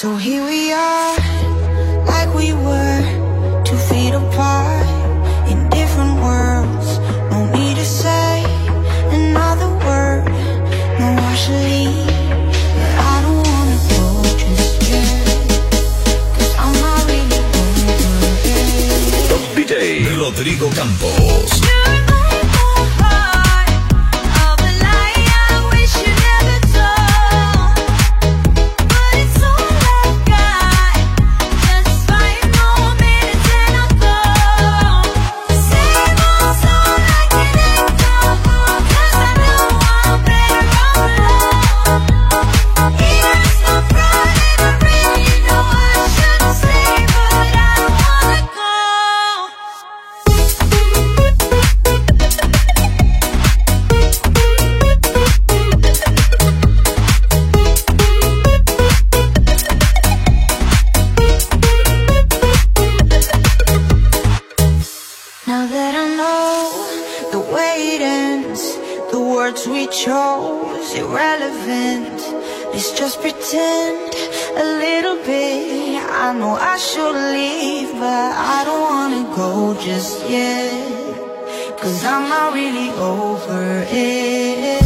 So here we are, like we were, 2 feet apart, in different worlds. No need to say another word. No, I should leave, but I don't wanna go just yet, 'cause I'm not really over it. Top DJ Rodrigo Campos. Now that I know the way it ends, the words we chose irrelevant. Let's just pretend a little bit. I know I should leave, but I don't wanna go just yet, 'cause I'm not really over it.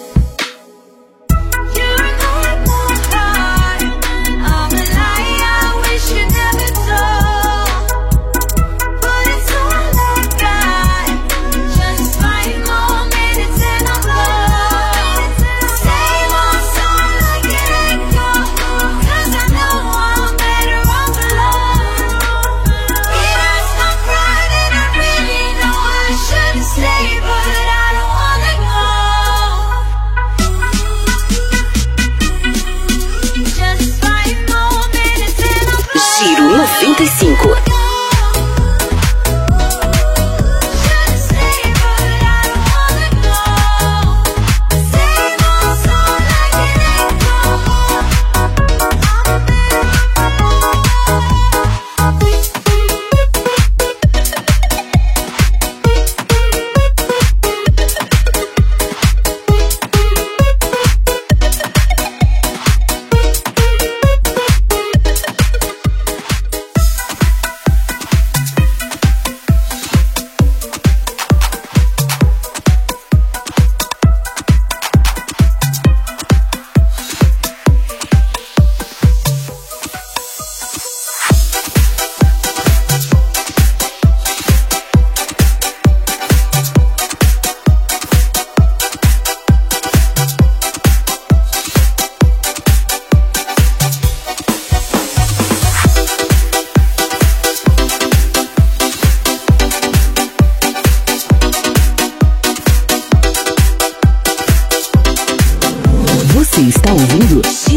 Giro 95. Você está ouvindo